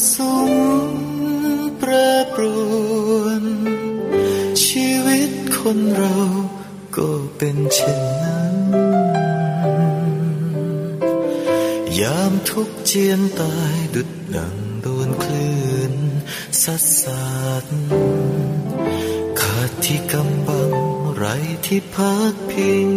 สงฆ์แปรปรวนชีวิตคนเราก็เป็นเช่นนั้นยามทุกข์เจียนตายดุจดังโดนคลื่นซัดสาดขาดที่กำบังไรที่พักพิง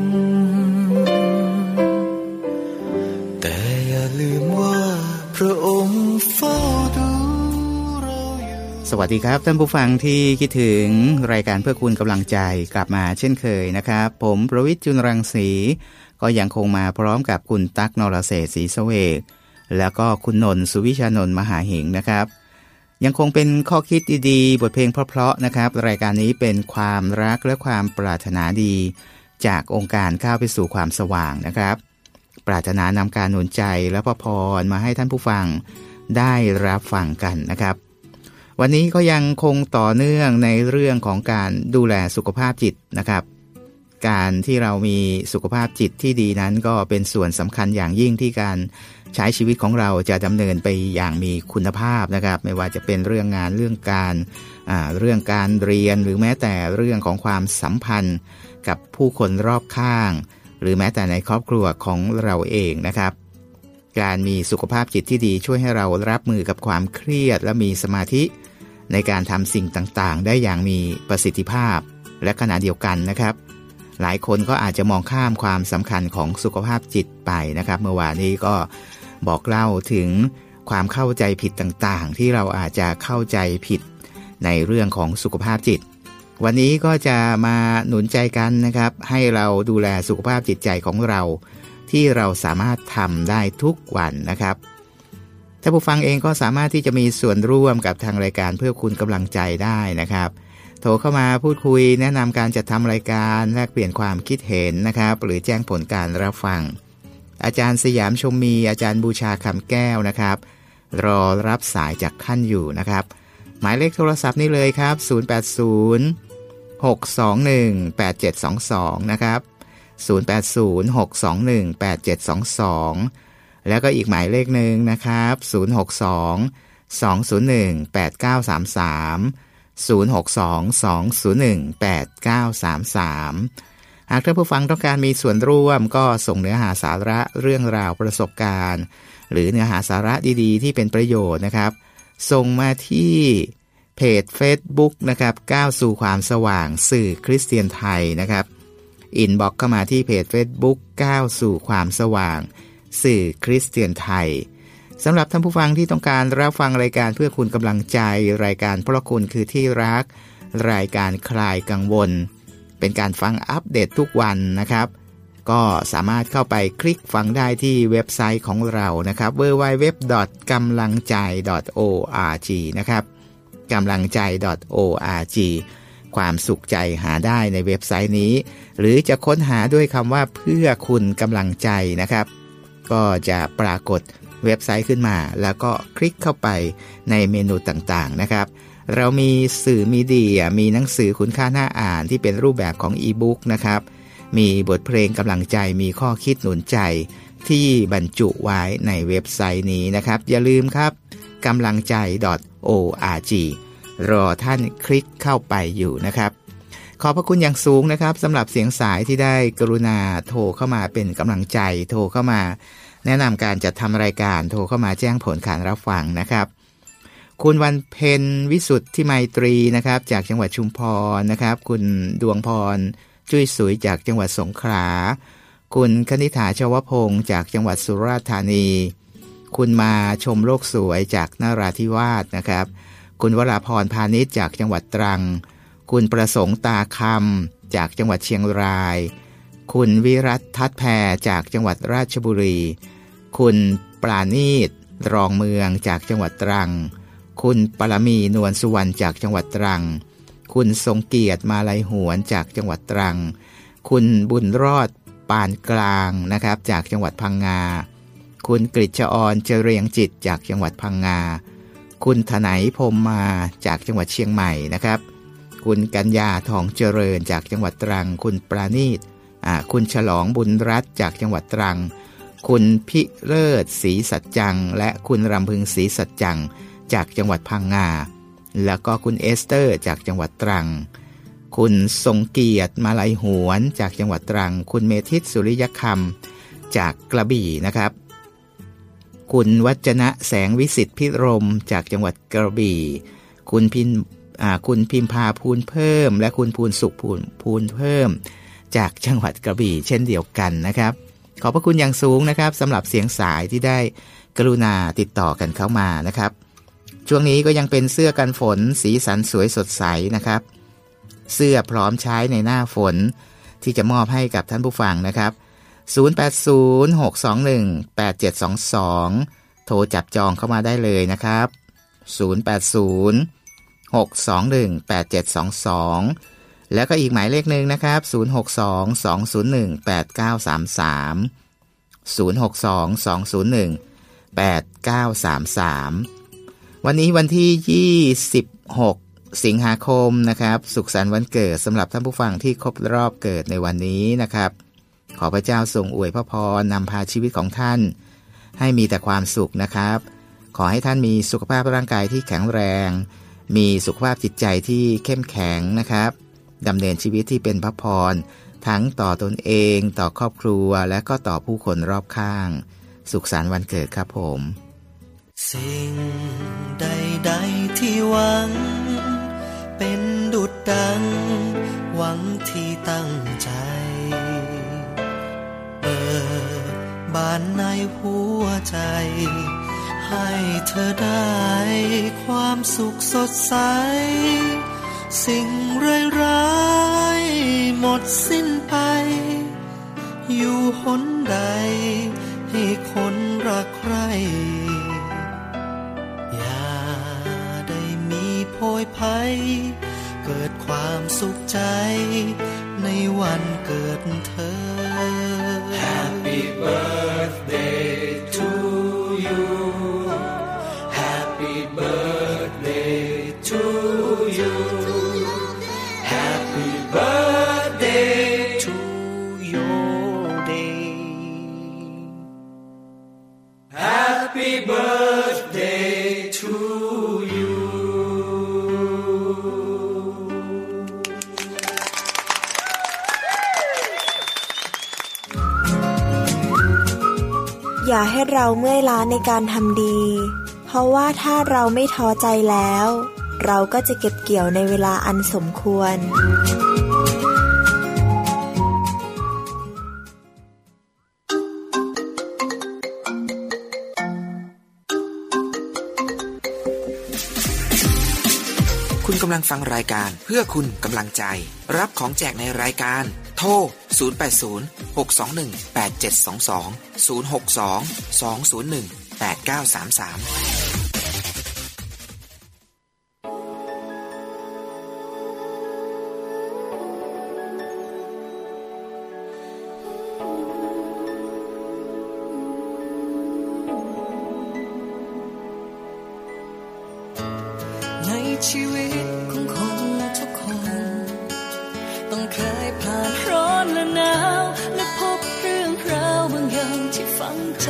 แต่อย่าลืมว่าพระองค์เฝ้าดูเราอยู่สวัสดีครับท่านผู้ฟังที่คิดถึงรายการเพื่อคุณกำลังใจกลับมาเช่นเคยนะครับผมประวิตร จุลรังสีก็ยังคงมาพร้อมกับคุณตั๊ก นรเศรษฐ์ ศรีเสวกแล้วก็คุณนนท์ สุวิชานนท์ มหาเหงนะครับยังคงเป็นข้อคิดดีๆบทเพลงเพราะๆนะครับรายการนี้เป็นความรักและความปรารถนาดีจากองค์การก้าวไปสู่ความสว่างนะครับปรารถนานำการหนุนใจและพระพรมาให้ท่านผู้ฟังได้รับฟังกันนะครับวันนี้ก็ยังคงต่อเนื่องในเรื่องของการดูแลสุขภาพจิตนะครับการที่เรามีสุขภาพจิตที่ดีนั้นก็เป็นส่วนสำคัญอย่างยิ่งที่การใช้ชีวิตของเราจะดำเนินไปอย่างมีคุณภาพนะครับไม่ว่าจะเป็นเรื่องงานเรื่องการเรียนหรือแม้แต่เรื่องของความสัมพันธ์กับผู้คนรอบข้างหรือแม้แต่ในครอบครัวของเราเองนะครับการมีสุขภาพจิตที่ดีช่วยให้เรารับมือกับความเครียดและมีสมาธิในการทำสิ่งต่างๆได้อย่างมีประสิทธิภาพและขณะเดียวกันนะครับหลายคนก็อาจจะมองข้ามความสำคัญของสุขภาพจิตไปนะครับเมื่อวานนี้ก็บอกเล่าถึงความเข้าใจผิดต่างๆที่เราอาจจะเข้าใจผิดในเรื่องของสุขภาพจิตวันนี้ก็จะมาหนุนใจกันนะครับให้เราดูแลสุขภาพจิตใจของเราที่เราสามารถทำได้ทุกวันนะครับท่านผู้ฟังเองก็สามารถที่จะมีส่วนร่วมกับทางรายการเพื่อคุณกำลังใจได้นะครับโทรเข้ามาพูดคุยแนะนำการจัดทำรายการแลกเปลี่ยนความคิดเห็นนะครับหรือแจ้งผลการรับฟังอาจารย์สยามชมมีอาจารย์บูชาคำแก้วนะครับรอรับสายจากท่านอยู่นะครับหมายเลขโทรศัพท์นี่เลยครับ080-621-8722นะครับ080-621-8722แล้วก็อีกหมายเลขหนึ่งนะครับ062-201-8933 062-201-8933หากท่านผู้ฟังต้องการมีส่วนร่วมก็ส่งเนื้อหาสาระเรื่องราวประสบการณ์หรือเนื้อหาสาระดีๆที่เป็นประโยชน์นะครับส่งมาที่เพจ Facebook นะครับก้าวสู่ความสว่างสื่อคริสเตียนไทยนะครับอินบ็อกซ์เข้ามาที่เพจ Facebook ก้าวสู่ความสว่างสื่อคริสเตียนไทยสำหรับท่านผู้ฟังที่ต้องการรับฟังรายการเพื่อคุณกำลังใจรายการเพราะคุณคือที่รักรายการคลายกังวลเป็นการฟังอัปเดตทุกวันนะครับก็สามารถเข้าไปคลิกฟังได้ที่เว็บไซต์ของเรานะครับ www.gamlangjai.org นะครับกำลังใจ .org ความสุขใจหาได้ในเว็บไซต์นี้หรือจะค้นหาด้วยคำว่าเพื่อคุณกำลังใจนะครับก็จะปรากฏเว็บไซต์ขึ้นมาแล้วก็คลิกเข้าไปในเมนูต่างๆนะครับเรามีสื่อมีเดียมีหนังสือคุณค่าน่าอ่านที่เป็นรูปแบบของอีบุ๊กนะครับมีบทเพลงกำลังใจมีข้อคิดหนุนใจที่บรรจุไว้ในเว็บไซต์นี้นะครับอย่าลืมครับกำลังใจ .org รอท่านคลิกเข้าไปอยู่นะครับขอบพระคุณอย่างสูงนะครับสำหรับเสียงสายที่ได้กรุณาโทรเข้ามาเป็นกำลังใจโทรเข้ามาแนะนำการจัดทำรายการโทรเข้ามาแจ้งผลการรับฟังนะครับคุณวันเพ็ญวิสุทธิไมตรีนะครับจากจังหวัดชุมพรนะครับคุณดวงพรจุ้ยสุยจากจังหวัดสงขลาคุณคณิษฐาชวพงศ์จากจังหวัดสุราษฎร์ธานีคุณมาชมโลกสวยจากนราธิวาสนะครับคุณวราพรพาณิชย์จากจังหวัดตรังคุณประสงค์ตาคำจากจังหวัดเชียงรายคุณวิรัตทัศน์แพรจากจังหวัดราชบุรีคุณปราณีตรองเมืองจากจังหวัดตรังคุณปรมีนวลสุวรรณจากจังหวัดตรังคุณทรงเกียรติมาลัยหวนจากจังหวัดตรังคุณบุญรอดปานกลางนะครับจากจังหวัดพังงาคุณกฤษอรเจริญจิตจากจังหวัดพังงาคุณถนัยพรมมาจากจังหวัดเชียงใหม่นะครับคุณกัญญาทองเจริญจากจังหวัดตรังคุณปราณีตคุณฉลองบุญรัตน์จากจังหวัดตรังคุณพิเลิศศรีสัจจังและคุณรำพึงศรีสัจจังจากจังหวัดพังงาแล้วก็คุณเอสเตอร์จากจังหวัดตรังคุณทรงเกียรติมาลัยหวนจากจังหวัดตรังคุณเมธิตสุริยคำจากกระบี่นะครับคุณวัจนะแสงวิสิทธิพิรมจากจังหวัดกระบี่คุณพิมพาภูลเพิ่มและคุณภูลสุขภูลเพิ่มจากจังหวัดกระบี่เช่นเดียวกันนะครับขอบพระคุณอย่างสูงนะครับสำหรับเสียงสายที่ได้กรุณาติดต่อกันเข้ามานะครับช่วงนี้ก็ยังเป็นเสื้อกันฝนสีสันสวยสดใสนะครับเสื้อพร้อมใช้ในหน้าฝนที่จะมอบให้กับท่านผู้ฟังนะครับ0806218722โทรจับจองเข้ามาได้เลยนะครับ0806218722แล้วก็อีกหมายเลขหนึ่งนะครับ0622018933 0622018933วันนี้วันที่26สิงหาคมนะครับสุขสันต์วันเกิดสำหรับท่านผู้ฟังที่ครบรอบเกิดในวันนี้นะครับขอพระเจ้าทรงอวยพระพรนำพาชีวิตของท่านให้มีแต่ความสุขนะครับขอให้ท่านมีสุขภาพร่างกายที่แข็งแรงมีสุขภาพจิตใจที่เข้มแข็งนะครับดำเนินชีวิตที่เป็นพระพรทั้งต่อตนเองต่อครอบครัวและก็ต่อผู้คนรอบข้างสุขสันต์วันเกิดครับผมสิ่งใดๆที่หวังเป็นดุจดังหวังที่ตั้งใจเปิดบานในหัวใจให้เธอได้ความสุขสดใสสิ่งร้ายๆหมดสิ้นไปอยู่หนใดให้คนรักใครอย่าได้มีโพยภัยเกิดความสุขใจในวันเกิดเธอ Happy birthday to you Happy birthday to you Happy birthday to your day Happy birthday to you อย่าให้เราเมื่อยล้าในการทำดีเพราะว่าถ้าเราไม่ท้อใจแล้วเราก็จะเก็บเกี่ยวในเวลาอันสมควรคุณกำลังฟังรายการเพื่อคุณกำลังใจรับของแจกในรายการโทร0806218722 062-201-8933 ชีวิตของคนทุกคนต้องเคยผ่านร้อนและหนาวและพบเรื่องราวบางอย่างที่ฝังใจ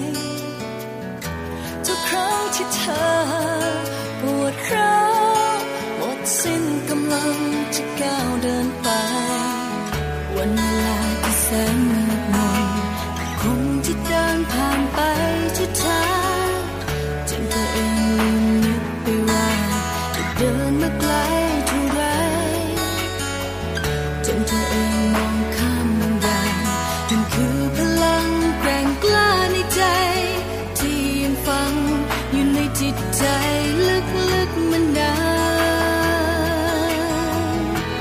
ทุกครั้งที่เธอปวดร้าวหมดสิ้นกำลังจะก้าวเดินไปวันเวลาที่แสนมืดมนคงที่เดินผ่านไปที่เธอจนตัวเองลืมนึกไปว่าเดินมาไกลเท่าไรจนเธอเองมองข้ามบางอย่างมันคือพลังแกร่งกล้าในใจที่ยังฝังอยู่ในจิตใจลึกๆมานาน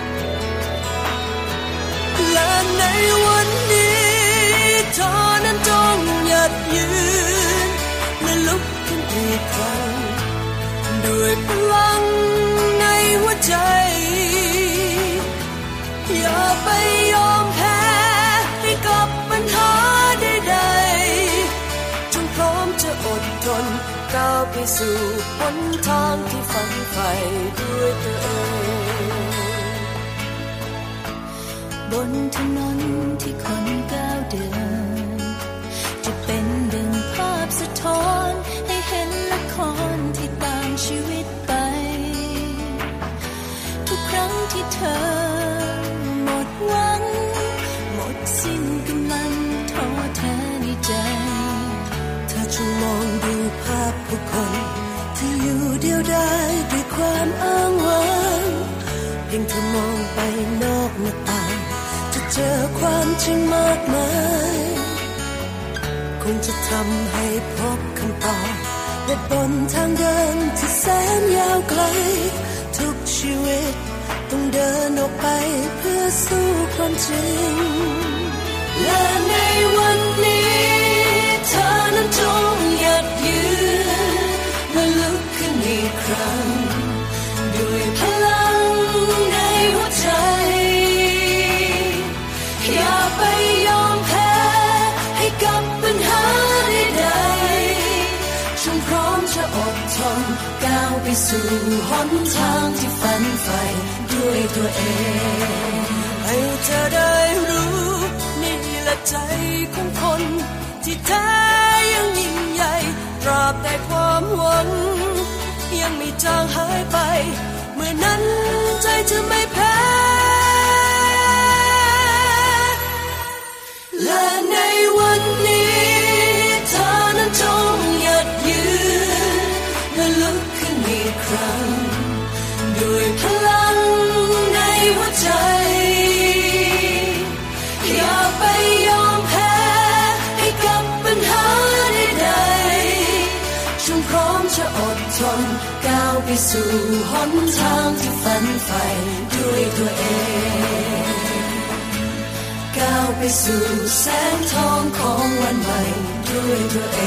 และในวันนี้เธอนั้นจงหยัดยืนและลุกขึ้นอีกครั้งด้วยพลังในหัวใจอย่าไปยอมแพ้ให้กับปัญหาใดๆจงพร้อมจะอดทนก้าวไปสู่หนทางที่ฝันใฝ่ด้วยตัวเองบนถนนที่คนก้าวเดินจะเป็นเดียวดายด้วยความอ้างว้างเพียงเธอมองไปนอกหน้าต่างจะเจอความจริงมากมายคงจะทำให้พบคำตอบและบนทางเดินที่แสนยาวไกลทุกชีวิตต้องเดินออกไปเพื่อสู้ความจริงและในวันนี้เธอนั้นจงหยัดยืนและลุกขึ้นอีกครั้งด้วยพลังในหัวใจอย่าไปยอมแพ้ให้กับปัญหาใดๆจงพร้อมจะอดทนก้าวไปสู่หนทางที่ฝันใฝ่ด้วยตัวเองให้เธอได้รู้นี่แหละใจของคนที่แท้ยังยิ่งใหญ่ตราบแต่ความหวังยังไม่จางหายไปเมื่อนั้นใจจะไม่แพ้และในวันนี้เธอนั้นจงหยัดยืนและลุกขึ้นอีกครั้งด้วยพลังในหัวใจอย่าไปยอมแพ้ให้กับปัญหาใดๆจงพร้อมจะอดทนก้าวไปสู่หนทางที่ฝันใฝ่ด้วยตัวเองก้าวไปสู่แสงทองของวันใหม่ด้วยตัวเอง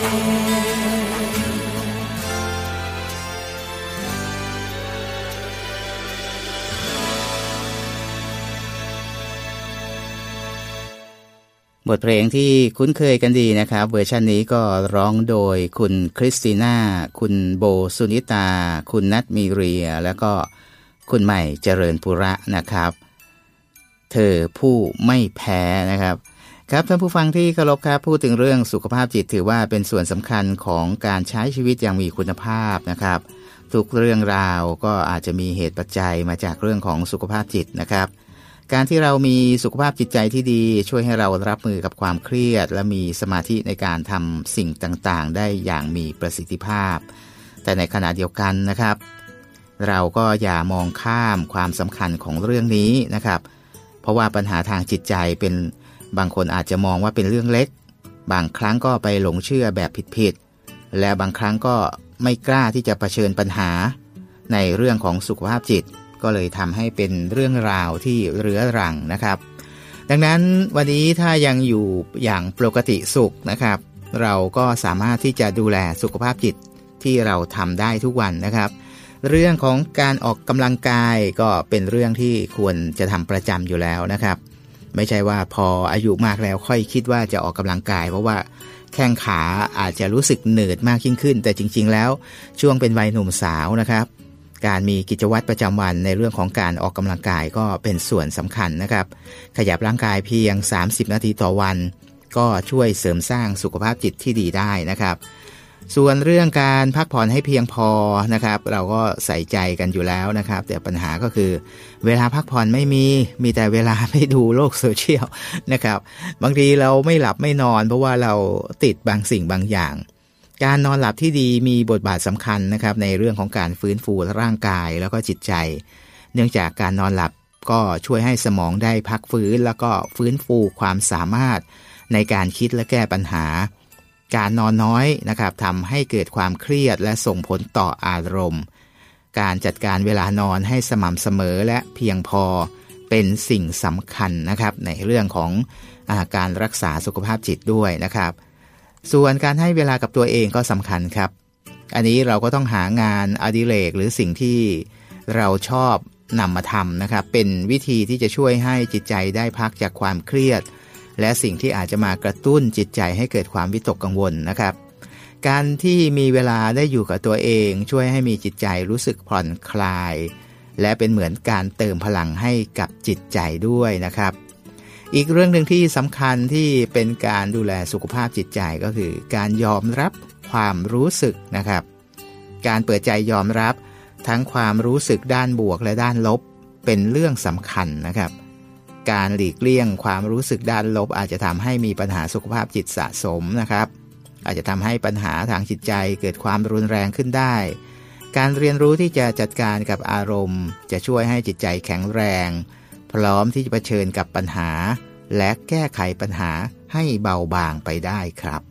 บทเพลงที่คุ้นเคยกันดีนะครับเวอร์ชันนี้ก็ร้องโดยคุณคริสติน่าคุณโบสุนิตาคุณนัทมีเรียแล้วก็คุณใหม่เจริญปุระนะครับเธอผู้ไม่แพ้นะครับครับท่านผู้ฟังที่เคารพครับพูดถึงเรื่องสุขภาพจิตถือว่าเป็นส่วนสำคัญของการใช้ชีวิตอย่างมีคุณภาพนะครับทุกเรื่องราวก็อาจจะมีเหตุปัจจัยมาจากเรื่องของสุขภาพจิตนะครับการที่เรามีสุขภาพจิตใจที่ดีช่วยให้เรารับมือกับความเครียดและมีสมาธิในการทำสิ่งต่างๆได้อย่างมีประสิทธิภาพแต่ในขณะเดียวกันนะครับเราก็อย่ามองข้ามความสำคัญของเรื่องนี้นะครับเพราะว่าปัญหาทางจิตใจเป็นบางคนอาจจะมองว่าเป็นเรื่องเล็กบางครั้งก็ไปหลงเชื่อแบบผิดๆและบางครั้งก็ไม่กล้าที่จะเผชิญปัญหาในเรื่องของสุขภาพจิตก็เลยทำให้เป็นเรื่องราวที่เรื้อรังนะครับดังนั้นวันนี้ถ้ายังอยู่อย่างปกติสุขนะครับเราก็สามารถที่จะดูแลสุขภาพจิตที่เราทำได้ทุกวันนะครับเรื่องของการออกกำลังกายก็เป็นเรื่องที่ควรจะทำประจำอยู่แล้วนะครับไม่ใช่ว่าพออายุมากแล้วค่อยคิดว่าจะออกกำลังกายเพราะว่าแข้งขาอาจจะรู้สึกเหนื่อยมากยิ่งขึ้นแต่จริงๆแล้วช่วงเป็นวัยหนุ่มสาวนะครับการมีกิจวัตรประจำวันในเรื่องของการออกกำลังกายก็เป็นส่วนสำคัญนะครับขยับร่างกายเพียง30นาทีต่อวันก็ช่วยเสริมสร้างสุขภาพจิตที่ดีได้นะครับส่วนเรื่องการพักผ่อนให้เพียงพอนะครับเราก็ใส่ใจกันอยู่แล้วนะครับแต่ปัญหาก็คือเวลาพักผ่อนไม่มีแต่เวลาไปดูโลกโซเชียลนะครับบางทีเราไม่หลับไม่นอนเพราะว่าเราติดบางสิ่งบางอย่างการนอนหลับที่ดีมีบทบาทสำคัญนะครับในเรื่องของการฟื้นฟูร่างกายแล้วก็จิตใจเนื่องจากการนอนหลับก็ช่วยให้สมองได้พักฟื้นแล้วก็ฟื้นฟูความสามารถในการคิดและแก้ปัญหาการนอนน้อยนะครับทำให้เกิดความเครียดและส่งผลต่ออารมณ์การจัดการเวลานอนให้สม่ำเสมอและเพียงพอเป็นสิ่งสำคัญนะครับในเรื่องของการรักษาสุขภาพจิตด้วยนะครับส่วนการให้เวลากับตัวเองก็สำคัญครับอันนี้เราก็ต้องหางานอดิเรกหรือสิ่งที่เราชอบนำมาทำนะครับเป็นวิธีที่จะช่วยให้จิตใจได้พักจากความเครียดและสิ่งที่อาจจะมากระตุ้นจิตใจให้เกิดความวิตกกังวลนะครับการที่มีเวลาได้อยู่กับตัวเองช่วยให้มีจิตใจรู้สึกผ่อนคลายและเป็นเหมือนการเติมพลังให้กับจิตใจด้วยนะครับอีกเรื่องหนึ่งที่สำคัญที่เป็นการดูแลสุขภาพจิตใจก็คือการยอมรับความรู้สึกนะครับการเปิดใจยอมรับทั้งความรู้สึกด้านบวกและด้านลบเป็นเรื่องสำคัญนะครับการหลีกเลี่ยงความรู้สึกด้านลบอาจจะทำให้มีปัญหาสุขภาพจิตสะสมนะครับอาจจะทำให้ปัญหาทางจิตใจเกิดความรุนแรงขึ้นได้การเรียนรู้ที่จะจัดการกับอารมณ์จะช่วยให้จิตใจแข็งแรงพร้อมที่จะเผชิญกับปัญหาและแก้ไขปัญหาให้เบาบางไปได้ครับ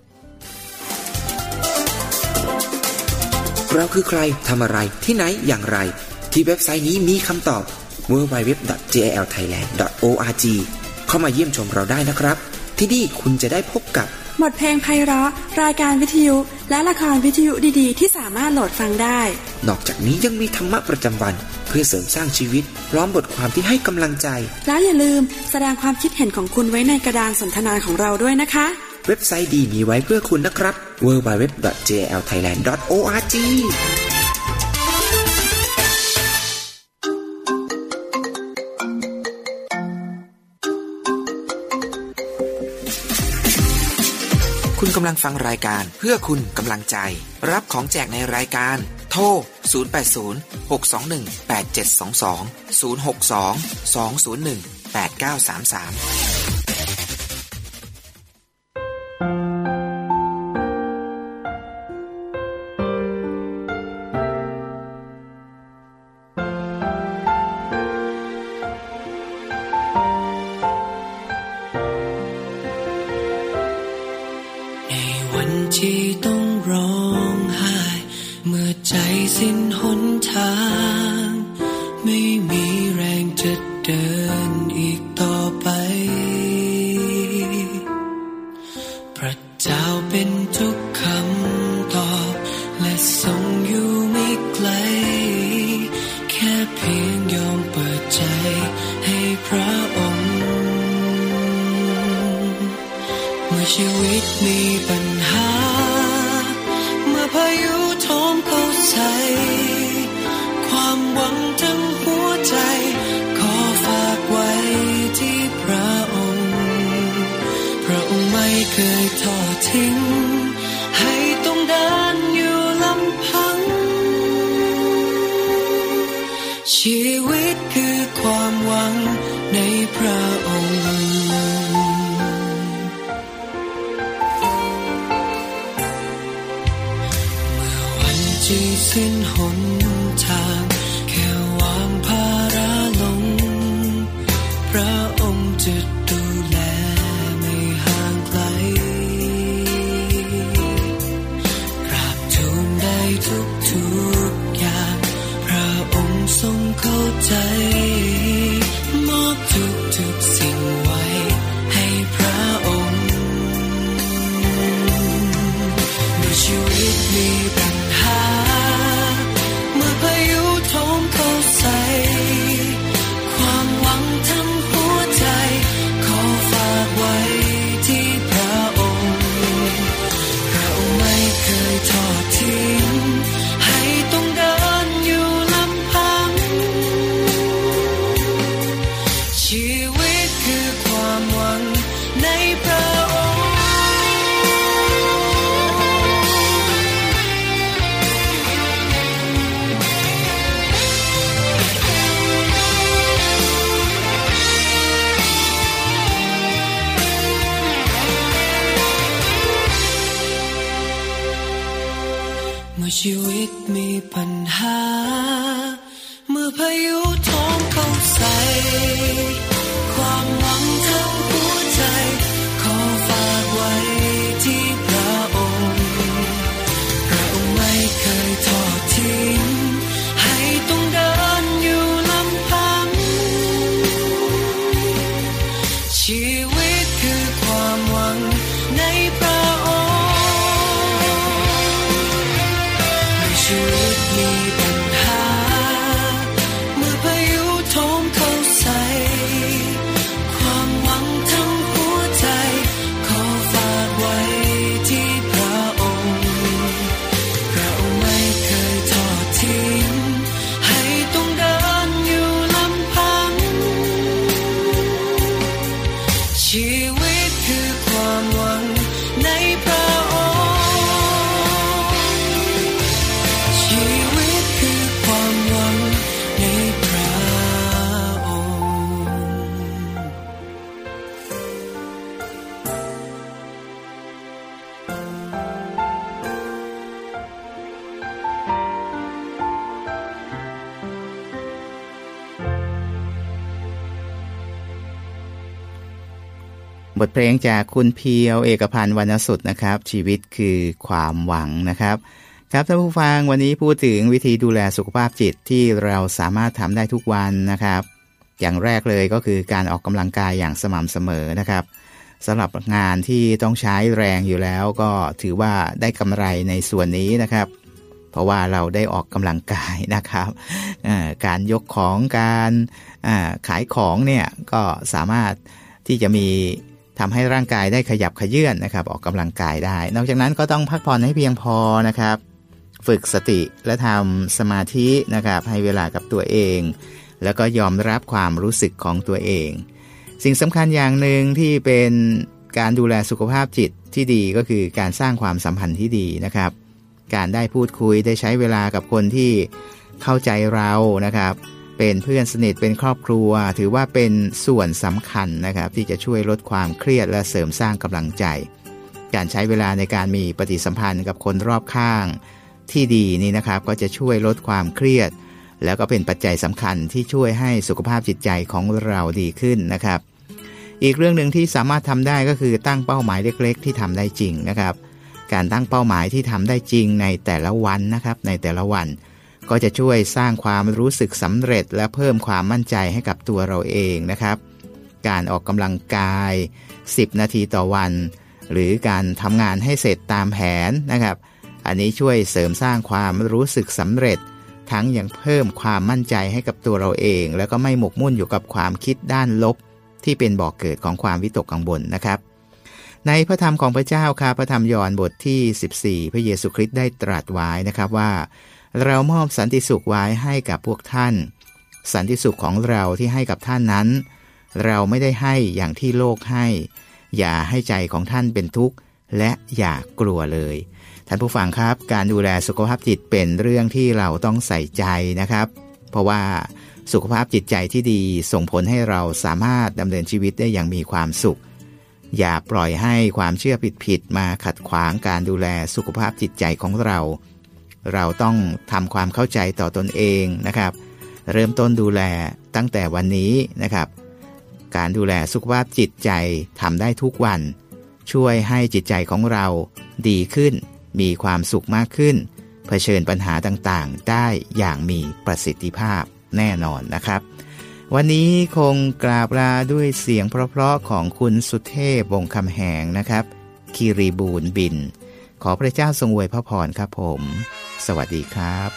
เราคือใครทำอะไรที่ไหนอย่างไรที่เว็บไซต์นี้มีคำตอบ www.jalthailand.org เข้ามาเยี่ยมชมเราได้นะครับที่นี่คุณจะได้พบกับบทเพลงไพเราะรายการวิทยุและละครวิทยุดีๆที่สามารถโหลดฟังได้นอกจากนี้ยังมีธรรมะประจำวันเพื่อเสริมสร้างชีวิตพร้อมบทความที่ให้กำลังใจแล้วอย่าลืมแสดงความคิดเห็นของคุณไว้ในกระดานสนทนาของเราด้วยนะคะเว็บไซต์ดีมีไว้เพื่อคุณนะครับ www.jalthailand.orgคุณกำลังฟังรายการเพื่อคุณกำลังใจรับของแจกในรายการโทรที่ต้องร้องไห้เมื่อใจสิ้นหนทางไม่มีแรงจะเดินอีกต่อไปพระเจ้าเป็นทุกคำตอบและทรงอยู่ไม่ไกลแค่เพียงยอมเปิดใจให้พระองค์เมื่อชีวิตมีปัญหาเมื่อพายุโถมเข้าใส่ความหวังทั้งหัวใจขอฝากไว้ที่พระองค์พระองค์ไม่เคยทอดทิ้งให้ต้องเดินอยู่ลำพังชีวิตคือความหวังในพระองค์ที่สิ้นหนทางแค่วางภาระลงพระองค์จะดูแลไม่ห่างไกลกราบทูลได้ทุกอย่างพระองค์ทรงเข้าใจมอบทุกสิ่งไว้ให้พระองค์เมื่อชีวิตมีปัญหาเมื่อพายุโถมเข้าใส่ความหวังทั้งหัวใจขอฝากไว้ที่พระองค์พระองค์ไม่เคยทอดทิ้งให้ต้องเดินอยู่ลำพังชีวิตคือความหวังในพระองค์เมื่อชีวิตมีปัญหาเมื่อพายุโถมเข้าใส่ความหวังทั้งหัวใจขอฝากไว้ที่พระองค์พระองค์ไม่เคยทอดทิ้งให้ต้องเดินอยู่ลำพังชีวิตคือความหวังในพระองค์ชีวิตมีปัญหาเมื่อพายุโถมเข้าใส่ความหวังทั้งหัวใจขอฝากไว้ที่พระองค์พระองค์ไม่เคยทอดทิ้งให้ต้องเดินอยู่ลำพังชีวิตคือความหวังในพระองค์ชีวิตบทเพลงจากคุณเพียวเอกพันธ์วรรณสุดนะครับชีวิตคือความหวังนะครับครับท่านผู้ฟังวันนี้พูดถึงวิธีดูแลสุขภาพจิตที่เราสามารถทำได้ทุกวันนะครับอย่างแรกเลยก็คือการออกกำลังกายอย่างสม่ำเสมอนะครับสำหรับงานที่ต้องใช้แรงอยู่แล้วก็ถือว่าได้กำไรในส่วนนี้นะครับเพราะว่าเราได้ออกกำลังกายนะครับการยกของการขายของเนี่ยก็สามารถที่จะมีทำให้ร่างกายได้ขยับเขยื้อนนะครับออกกำลังกายได้นอกจากนั้นก็ต้องพักผ่อนให้เพียงพอนะครับฝึกสติและทำสมาธินะครับให้เวลากับตัวเองแล้วก็ยอมรับความรู้สึกของตัวเองสิ่งสำคัญอย่างหนึ่งที่เป็นการดูแลสุขภาพจิตที่ดีก็คือการสร้างความสัมพันธ์ที่ดีนะครับการได้พูดคุยได้ใช้เวลากับคนที่เข้าใจเรานะครับเป็นเพื่อนสนิทเป็นครอบครัวถือว่าเป็นส่วนสำคัญนะครับที่จะช่วยลดความเครียดและเสริมสร้างกำลังใจการใช้เวลาในการมีปฏิสัมพันธ์กับคนรอบข้างที่ดีนี่นะครับก็จะช่วยลดความเครียดแล้วก็เป็นปัจจัยสำคัญที่ช่วยให้สุขภาพจิตใจของเราดีขึ้นนะครับอีกเรื่องหนึ่งที่สามารถทำได้ก็คือตั้งเป้าหมายเล็กๆที่ทำได้จริงนะครับการตั้งเป้าหมายที่ทำได้จริงในแต่ละวันนะครับในแต่ละวันก็จะช่วยสร้างความรู้สึกสำเร็จและเพิ่มความมั่นใจให้กับตัวเราเองนะครับการออกกำลังกาย10นาทีต่อวันหรือการทำงานให้เสร็จตามแผนนะครับอันนี้ช่วยเสริมสร้างความรู้สึกสำเร็จทั้งยังเพิ่มความมั่นใจให้กับตัวเราเองแล้วก็ไม่หมกมุ่นอยู่กับความคิดด้านลบที่เป็นบ่อกเกิดของความวิตกกังวลนะครับในพระธรรมของพระเจ้าค่ะพระธรรมยอห์นบทที่14พระเยซูคริสต์ได้ตรัสไว้นะครับว่าเรามอบสันติสุขไว้ให้กับพวกท่านสันติสุขของเราที่ให้กับท่านนั้นเราไม่ได้ให้อย่างที่โลกให้อย่าให้ใจของท่านเป็นทุกข์และอย่ากลัวเลยท่านผู้ฟังครับการดูแลสุขภาพจิตเป็นเรื่องที่เราต้องใส่ใจนะครับเพราะว่าสุขภาพจิตใจที่ดีส่งผลให้เราสามารถดำเนินชีวิตได้อย่างมีความสุขอย่าปล่อยให้ความเชื่อผิดๆมาขัดขวางการดูแลสุขภาพจิตใจของเราต้องทำความเข้าใจต่อตนเองนะครับเริ่มต้นดูแลตั้งแต่วันนี้นะครับการดูแลสุขภาพจิตใจทำได้ทุกวันช่วยให้จิตใจของเราดีขึ้นมีความสุขมากขึ้นเผชิญปัญหาต่างๆได้อย่างมีประสิทธิภาพแน่นอนนะครับวันนี้คงกราบลาด้วยเสียงเพราะๆของคุณสุเทพวงศ์คำแหงนะครับคีรีบูนบินขอพระเจ้าทรงอวยพระพรครับผมสวัสดีครับ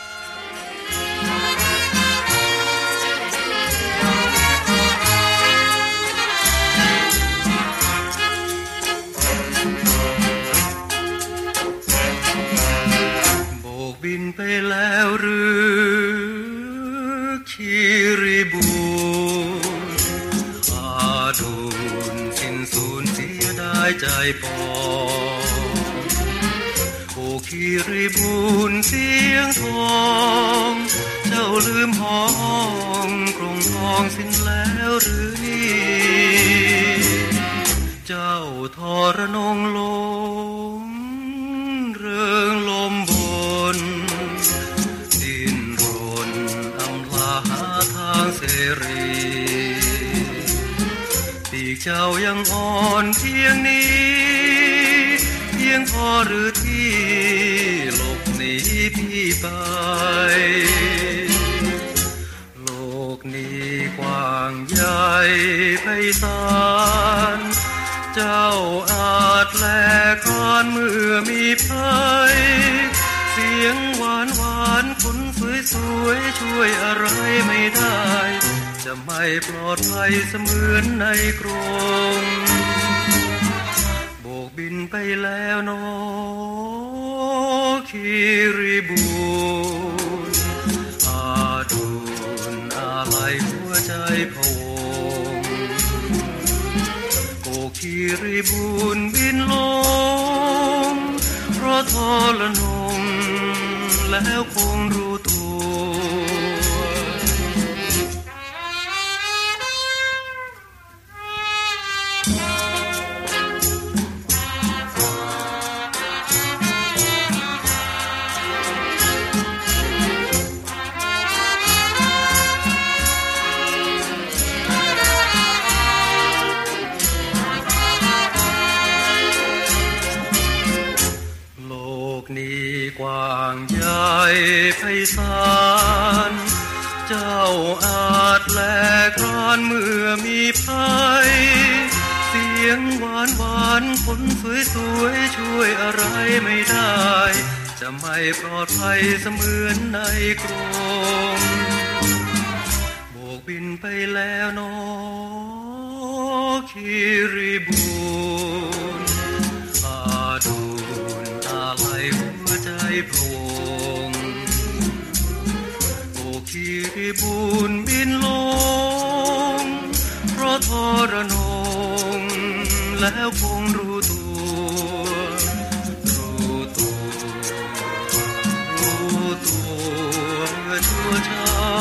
โบกบินไปแล้วหรือคีรีบูนอาดูนสิ้นสูญเสียได้ใจปองโอคีรีบูนเสียงทองเจ้าลืมห้องกรงทองสิ้นแล้วหรือนี่เจ้าทรนงลงเริงลมบนดิ้นรนอำลาหาทางเสรีปีกเจ้ายังอ่อนเพียงนี้เพียงพอหรือที่หลบหนีพี่ไปโลกนี้กว้างใหญ่ไพศาลเจ้าอาจแลคลอนเมื่อมีภัยเสียงหวานหวานคนสวยๆช่วยอะไรไม่ได้จะไม่ปลอดภัยเสมือนในกรงโบกบินไปแล้วน้อคีรีบูนอาดูนอะไรหัวใจพะวงโกคีรีบูนบินลงเพราะทรนงแล้วคงรู้ตัวสานเจ้าอาจแหลกรานเมื่อมีภัยเสียงหวานหวานคนสวยๆช่วยอะไรไม่ได้จะไม่ปลอดภัยเสมือนในกรงโบกบินไปแล้วนอคิริบูนอาดูนอาลัยหัวใจโปร่งโบคิริบูนบินลงเพราะทรนงแล้วคงรู้ตัวเมื่อชั่วช้า